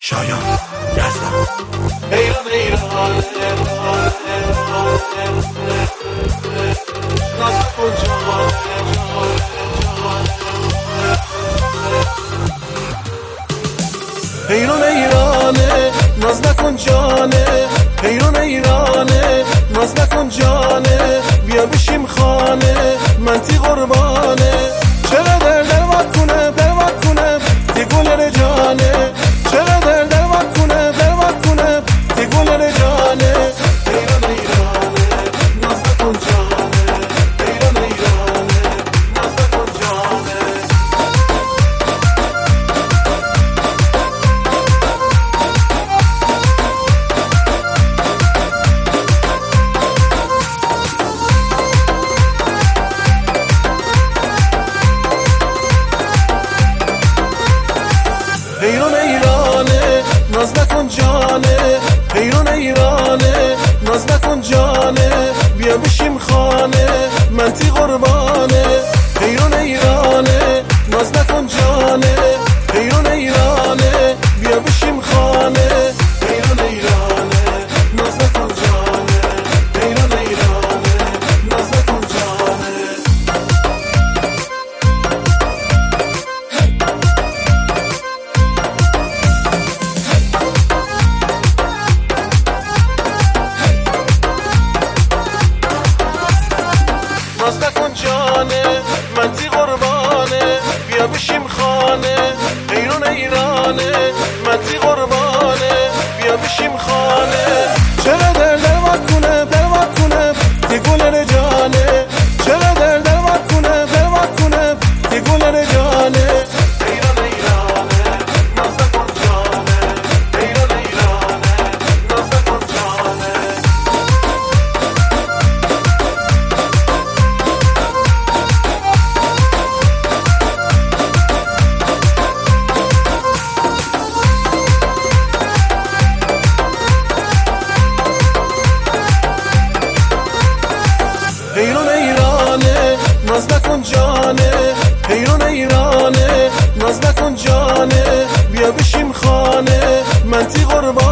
شایان یزدان ایران ایران ناز نکن جان ایران ایرانه ناز نکن جانه ایران ایرانه ناز نکن جانه بیا بشیم خانه منتی قربانه چقدر دلوات کنه دلوات کنه دی گلر جانه چقدر دلوات کنه دلوات کنه دی گلر جانه ایران ایرانه ناز نکن جانه ایران ایرانه ناز نکن جانه ایران ایرانه ناز نکن جانه ایران ایرانه ناز نکن جانه بیا بشیم خانه منتی قربانه ایران ایرانه ناز نکن جانه ایران ایرانه بیا بشیم خانه ایران ایرانه ناز نکن جانه ایران ایرانه ناز نکن جانه ناز نکن جانه منتی قربانه بیا بشیم خانه ایران ایرانه منتی قربانه بیا بشیم خانه چقدر دلوات کنه دلوات کنه دی گلر جانه چقدر دلوات کنه دلوات کنه دی گلر جانه ایران ایرانه ناز نکن جانه ایران ایرانه ناز نکن جانه ایران ایرانه ناز نکن جانه ایران ایرانه ناز نکن جانه بیا بشیم خانه منتی قربانه